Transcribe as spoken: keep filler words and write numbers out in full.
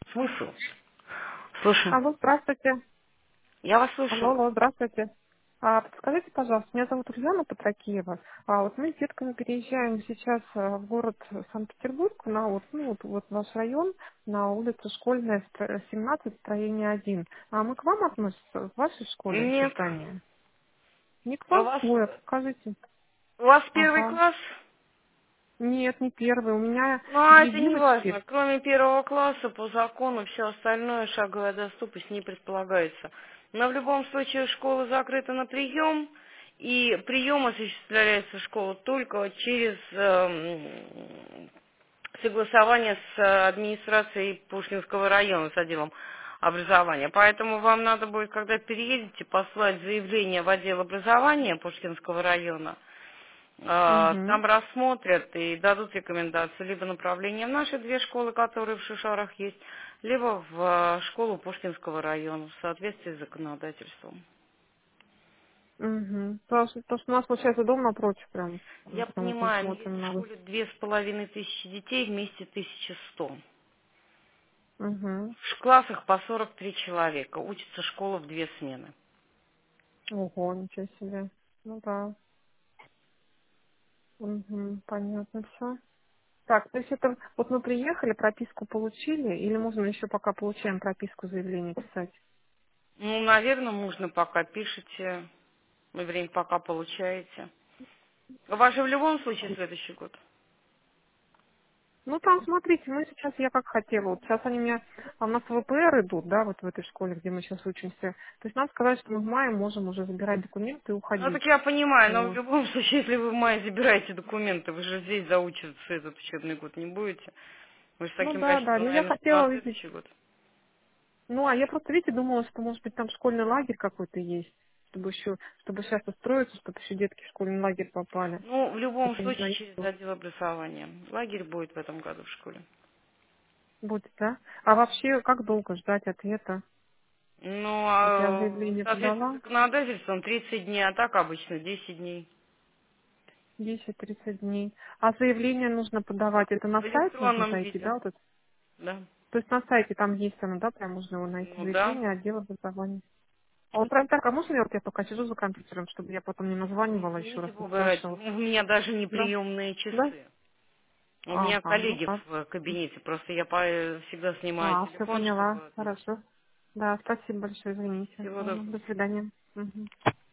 Смысл? Слушай, Алло, здравствуйте. я вас Алло, слушаю. алло, здравствуйте. А, подскажите, пожалуйста, меня зовут Ульяна Патракеева. А вот мы с детками переезжаем сейчас а, в город Санкт-Петербург, на вот, ну, вот, вот наш район, на улицу Школьная, стро- семнадцать, строение один. А мы к вам относимся, в вашей школе Нет. создание? Не к У вам, вас, ой, а скажите. у вас первый Ага. класс? Нет, не первый. У меня Ну, а две это не важно. девочки. Кроме первого класса, по закону, все остальное, шаговая доступность не предполагается. Но в любом случае школа закрыта на прием, и прием осуществляется в школу только через эм, согласование с э, администрацией Пушкинского района, с отделом образования. Поэтому вам надо будет, когда переедете, послать заявление в отдел образования Пушкинского района. Э, Угу. Там рассмотрят и дадут рекомендации либо направление в наши две школы, которые в Шишарах есть, либо в э, школу Пушкинского района в соответствии с законодательством. Угу. Потому что, потому что у нас, получается, дом напротив прям, Я потому что мы понимаю, но если смотрим в на вы. школе две с половиной тысячи детей, вместе тысяча сто. Угу. В классах по сорок три человека. Учится школа в две смены. Ого, ничего себе. Ну да. Угу. Понятно все. Так, то есть это вот мы приехали, прописку получили, или можно еще пока получаем прописку, заявление писать? Ну, наверное, можно пока пишете, и время пока получаете. У вас же в любом случае следующий год. Ну там, смотрите, мы сейчас, я как хотела, вот сейчас они у меня, а у нас в ВПР идут, да, вот в этой школе, где мы сейчас учимся. То есть нам сказали, что мы в мае можем уже забирать документы и Ну, уходить. так я понимаю, но в Вот. любом случае, если вы в мае забираете документы, вы же здесь заучиваться этот учебный год не будете. Вы же с Ну таким да, да, расчетом, ну я наверное, что на хотела, видите, следующий год. ну, а я просто, видите, думала, что, может быть, там школьный лагерь какой-то есть, чтобы еще, чтобы сейчас устроиться, чтобы еще детки в школьный лагерь попали. Ну, в любом Вот я не случае, знаю, через отдел образования. Лагерь будет в этом году в школе. будет, да? А вообще, как долго ждать ответа? Ну, Вот я а в заявление соответствии с подала, законодательством тридцать дней, а так обычно десять дней. десять-тридцать дней. А заявление нужно подавать, это на В сайт нужно электронном зайти, виде, да? Вот это? да. То есть на сайте там есть оно, да, прям можно его найти, Ну да. заявление отдела образования. А он прям так, а можно я вот я пока сижу за компьютером, чтобы я потом не Ой, названивала еще раз, извините не бога ради, у спрашивала? меня даже не Да? приемные Да? часы. У меня Ага, ну коллеги ладно. в кабинете, просто я по- всегда снимаю А, все телефон, поняла. чтобы ответить. Хорошо. Да, спасибо большое, извините. Всего Ладно, доброго. до свидания. Мгм.